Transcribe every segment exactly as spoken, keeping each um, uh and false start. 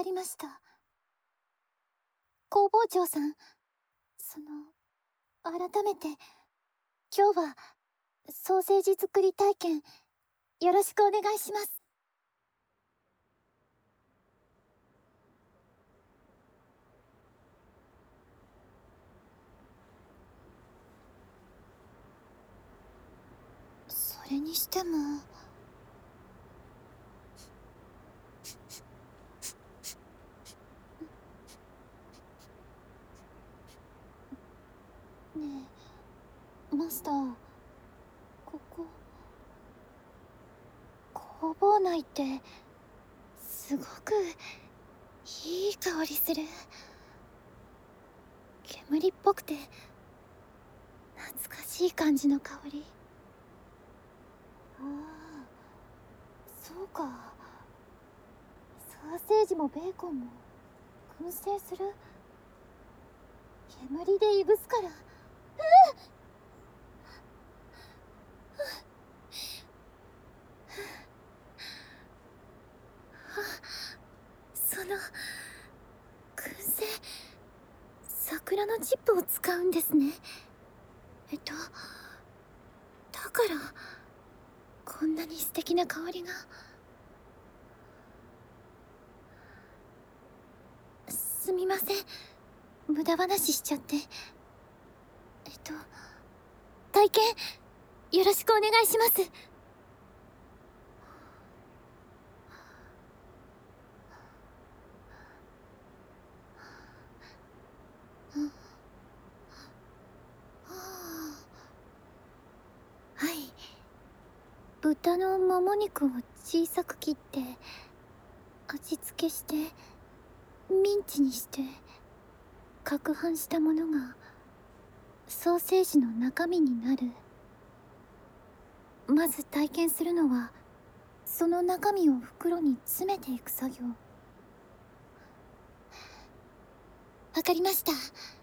りました。工房長さん、その、改めて、今日は、ソーセージ作り体験、よろしくお願いします。それにしても、ねえ、マスター、ここ、工房内って、すごく、いい香りする。煙っぽくて、懐かしい感じの香り。ああ、そうか。ソーセージもベーコンも、燻製する。煙でいぶすから。うん、その燻製、桜のチップを使うんですね。えっとだからこんなに素敵な香りが。すみません、無駄話しちゃって。えっと体験よろしくお願いします。はい、豚のもも肉を小さく切って味付けしてミンチにして攪拌したものがソーセージの中身になる。まず体験するのはその中身を袋に詰めていく作業。わかりました。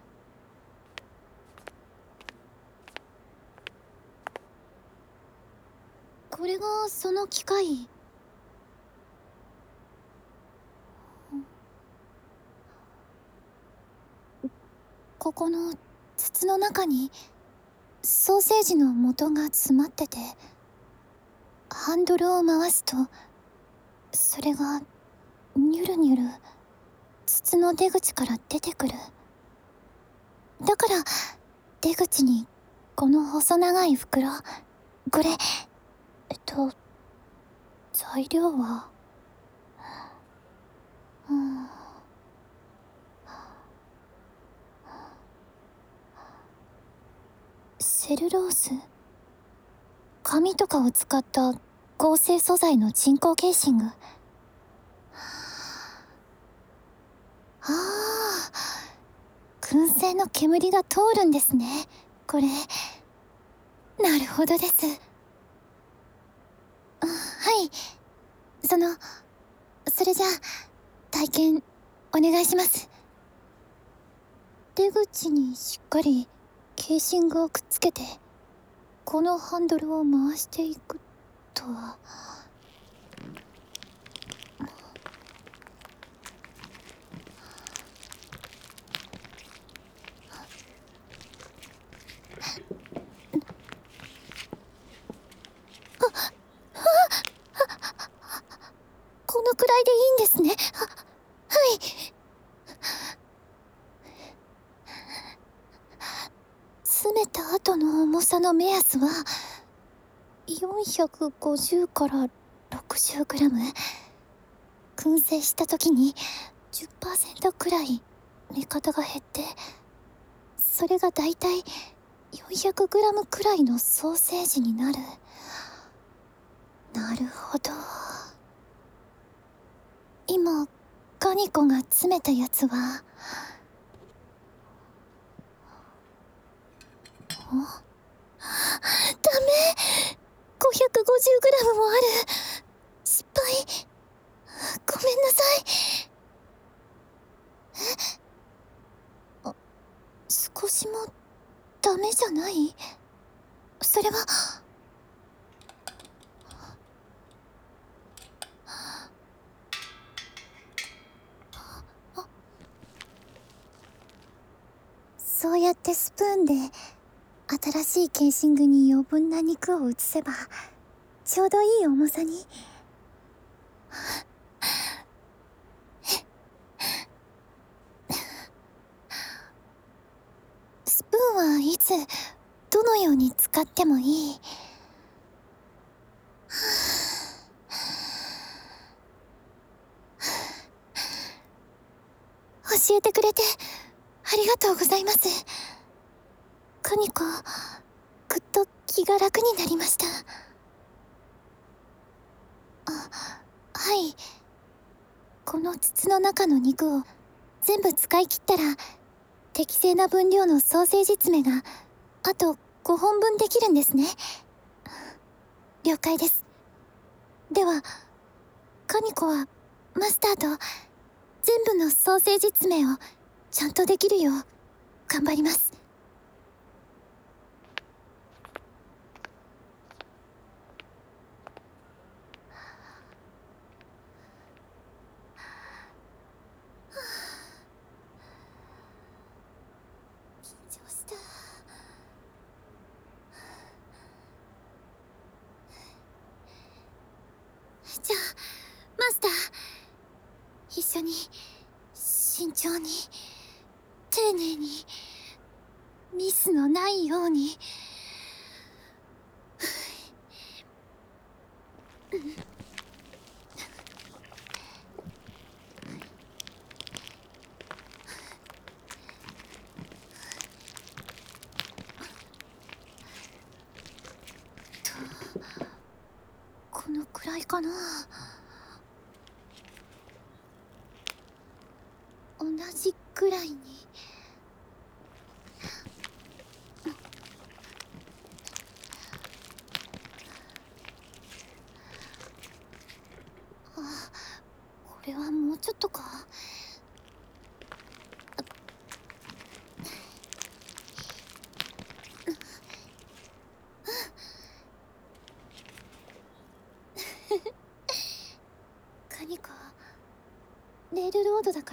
これがその機械。ここの筒の中にソーセージの元が詰まってて、ハンドルを回すとそれがニュルニュル筒の出口から出てくる。だから出口にこの細長い袋、これえっと材料はうんセルロース、紙とかを使った合成素材の人工ケーシング。ああ、燻製の煙が通るんですね、これ。なるほどです。あ、はい、そのそれじゃあ体験お願いします。出口にしっかりケーシングをくっつけてこのハンドルを回していくとは。このくらいでいいんですね。は、はい。詰めた後の重さの目安はよんひゃくごじゅうからろくじゅうグラム。燻製した時に じゅっパーセント くらい目方が減って、それがだいたいよんひゃくグラムくらいのソーセージになる。なるほど。今ガニコが詰めたやつはお、ダメ、 ごひゃくごじゅうグラム もある。失敗、ごめんなさい。え、あ、少しもダメじゃない？それはやってスプーンで新しいケーシングに余分な肉を移せばちょうどいい重さに。スプーンはいつどのように使ってもいい。教えてくれてありがとうございます。カニコ、ぐっと気が楽になりました。あ、はい。この筒の中の肉を全部使い切ったら適正な分量のソーセージ詰めがあとごほんぶんできるんですね。了解です。ではカニコはマスターと全部のソーセージ詰めをちゃんとできるよう頑張ります。緊張した。じゃあマスター、一緒に慎重に丁寧にミスのないように。このくらいかな。同じくらいに。あ、これはもうちょっとか。カニコ、レールロードだから。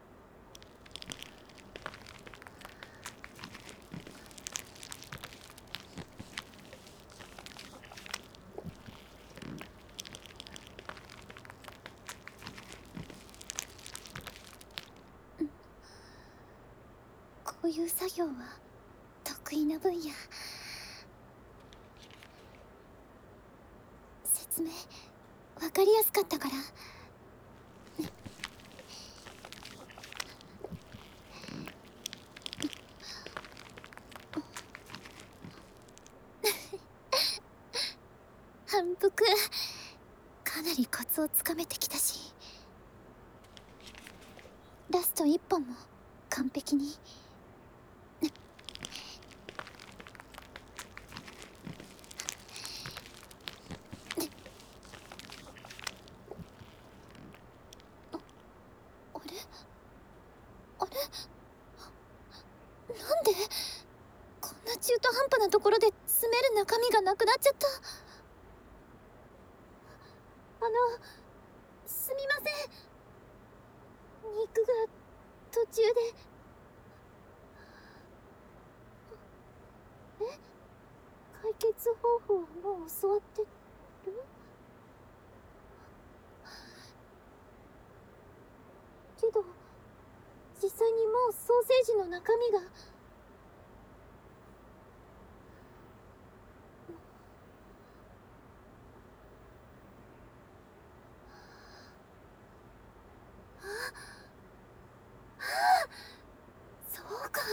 こういう作業は得意な分野。説明わかりやすかったから。反復かなりコツをつかめてきたし、ラスト一本も完璧に。あ、あれあれなんでこんな中途半端なところで詰める中身がなくなっちゃった。あのすみません、肉が途中で。え、解決方法はもう教わってる？けど実際にもうソーセージの中身が。そうか、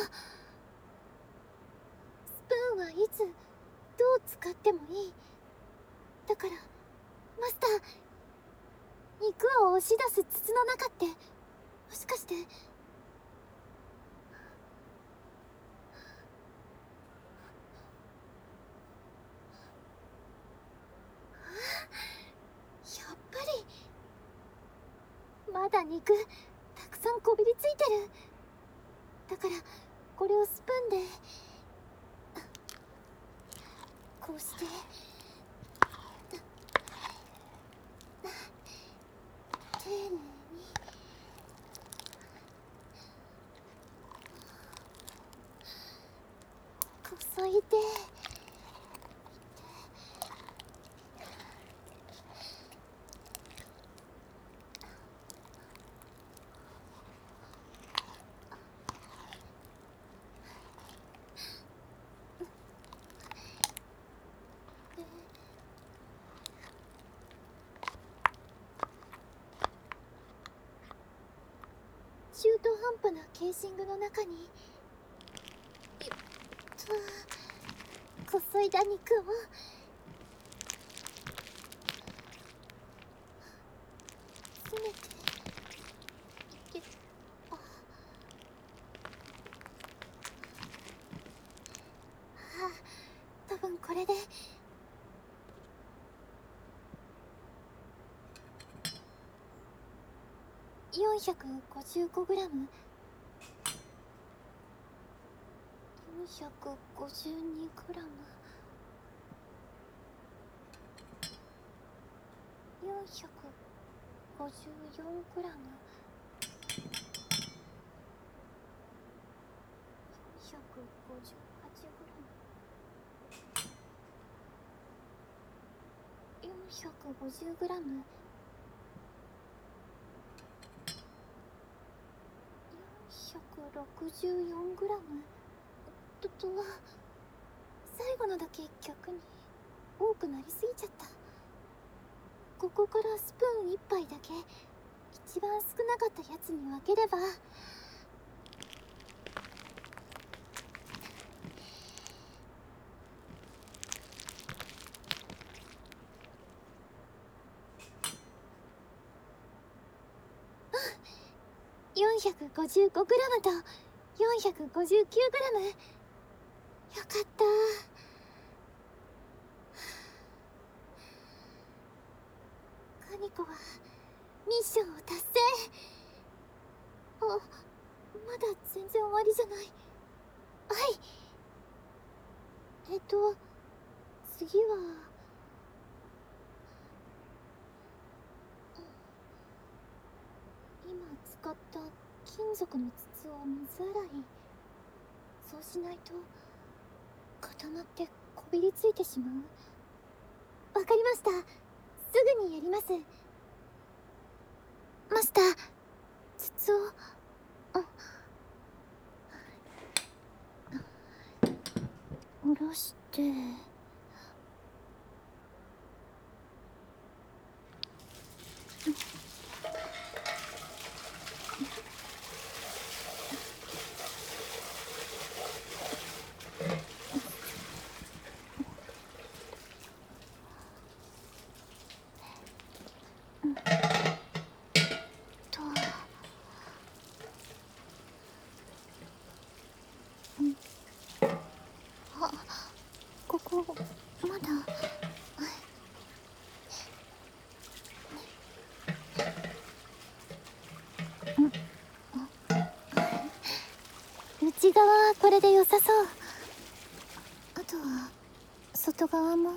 スプーンはいつどう使ってもいい。だからマスター、肉を押し出す筒の中ってもしかして。やっぱりまだ肉たくさんこびりついてる。だからこれをスプーンでこうして丁寧に。 ンプなケーシングの中にえっとこそいだ肉を詰めていけああ多分これでよんひゃくごじゅうごグラム、よんひゃくごじゅうにグラム、よんひゃくごじゅうよんグラム、よんひゃくごじゅうはちグラム、よんひゃくごじゅうグラム、よんひゃくろくじゅうよんグラムとと最後のだけ逆に多くなりすぎちゃった。ここからスプーンいっぱいだけ一番少なかったやつに分ければ。よんひゃくごじゅうごグラムとよんひゃくごじゅうきゅうグラム。よかった。カニコはミッションを達成。あ、まだ全然終わりじゃない。はい。えっと次は今使った金属の筒を水洗い。そうしないと固まってこびりついてしまう。わかりました。すぐにやります。マスター、筒を下ろしてここまだ内側はこれで良さそう。あとは外側も。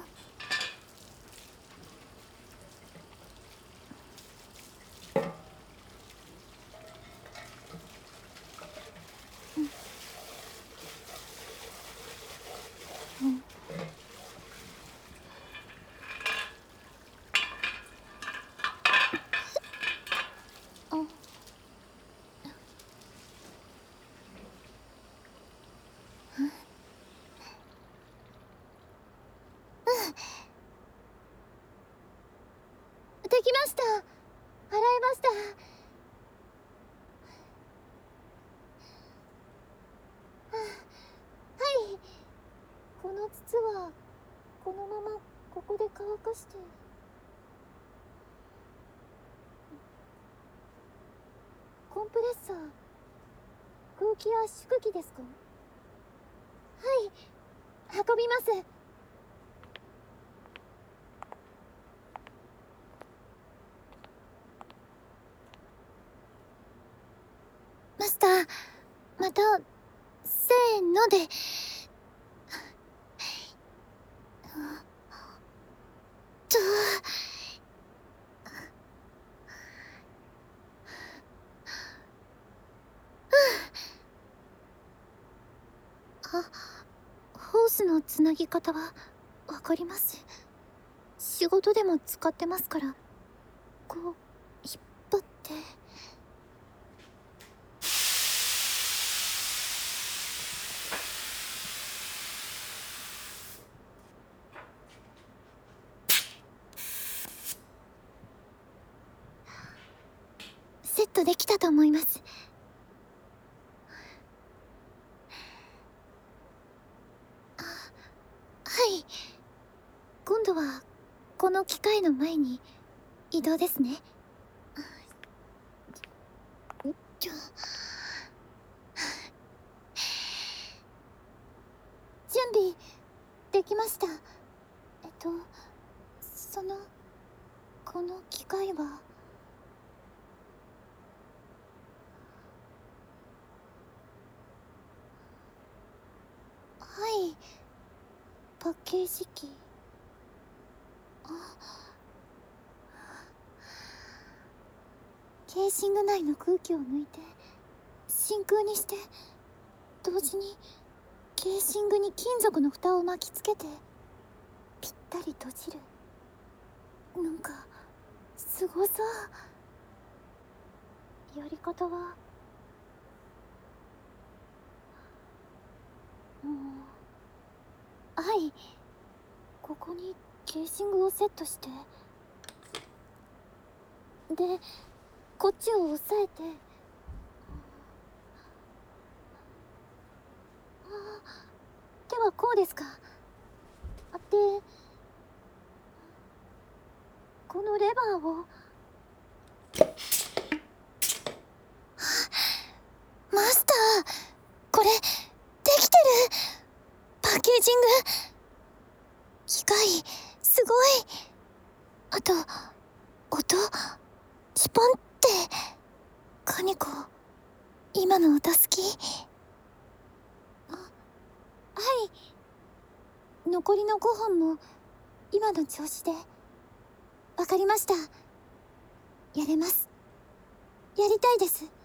できました。洗えました。はい。この筒はこのままここで乾かして。コンプレッサー、空気圧縮機ですか？はい、運びます。マスター、またせーので。とあ、ホースのつなぎ方はわかります。仕事でも使ってますから。こう引っ張って。セットできたと思います。 度はこの機械の前に移動ですね。ちょ準備できました。えっとそのこの機械ははい、パッケージ機。あ、ケーシング内の空気を抜いて真空にして、同時にケーシングに金属の蓋を巻きつけてぴったり閉じる。なんかすごそう。やり方はもう、はい、ここにケーシングをセットして、でこっちを押さえて、あ、手はこうですか。でこのレバーを、マスター、これできてる。パッケージング機械すごい。あと音、シュポンって。カニコ、今の音好き。あ、はい、残りのごほんも今の調子で。わかりました。やれます。やりたいです。